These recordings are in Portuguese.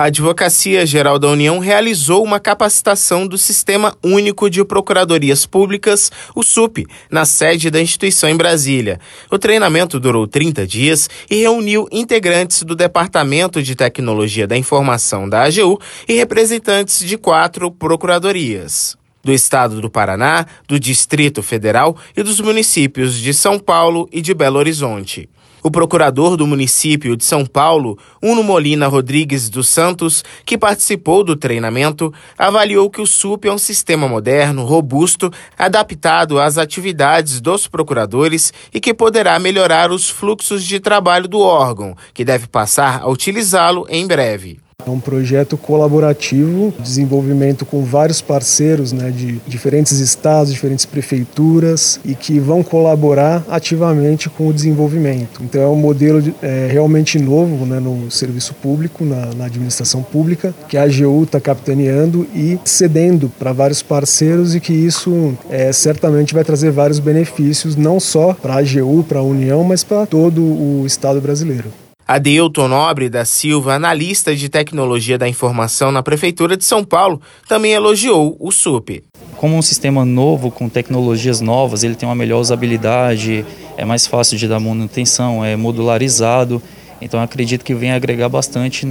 A Advocacia Geral da União realizou uma capacitação do Sistema Único de Procuradorias Públicas, o SUP, na sede da instituição em Brasília. O treinamento durou 30 dias e reuniu integrantes do Departamento de Tecnologia da Informação da AGU e representantes de 4 procuradorias. Do estado do Paraná, do Distrito Federal e dos municípios de São Paulo e de Belo Horizonte. O procurador do município de São Paulo, Uno Molina Rodrigues dos Santos, que participou do treinamento, avaliou que o SUP é um sistema moderno, robusto, adaptado às atividades dos procuradores e que poderá melhorar os fluxos de trabalho do órgão, que deve passar a utilizá-lo em breve. É um projeto colaborativo, desenvolvimento com vários parceiros, de diferentes estados, diferentes prefeituras e que vão colaborar ativamente com o desenvolvimento. Então é um modelo realmente novo no serviço público, na administração pública, que a AGU está capitaneando e cedendo para vários parceiros e que isso certamente vai trazer vários benefícios, não só para a AGU, para a União, mas para todo o Estado brasileiro. Adeilton Nobre da Silva, analista de tecnologia da informação na Prefeitura de São Paulo, também elogiou o SUP. Como um sistema novo, com tecnologias novas, ele tem uma melhor usabilidade, é mais fácil de dar manutenção, é modularizado. Então acredito que vem agregar bastante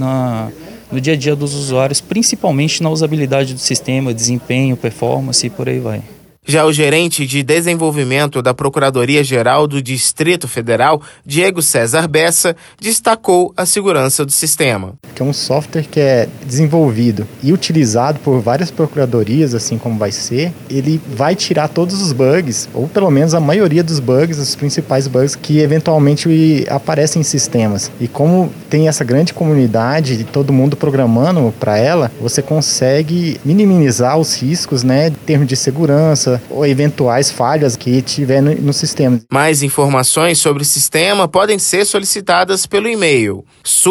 no dia a dia dos usuários, principalmente na usabilidade do sistema, desempenho, performance e por aí vai. Já o gerente de desenvolvimento da Procuradoria-Geral do Distrito Federal, Diego César Bessa, destacou a segurança do sistema. Que é um software que é desenvolvido e utilizado por várias procuradorias, assim como vai ser, ele vai tirar todos os bugs, ou pelo menos a maioria dos bugs, os principais bugs que eventualmente aparecem em sistemas. E como tem essa grande comunidade e todo mundo programando para ela, você consegue minimizar os riscos, em termos de segurança, ou eventuais falhas que tiver no sistema. Mais informações sobre o sistema podem ser solicitadas pelo e-mail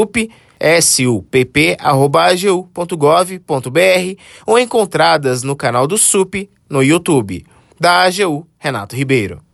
supp@agu.gov.br ou encontradas no canal do SUP no YouTube. Da AGU, Renato Ribeiro.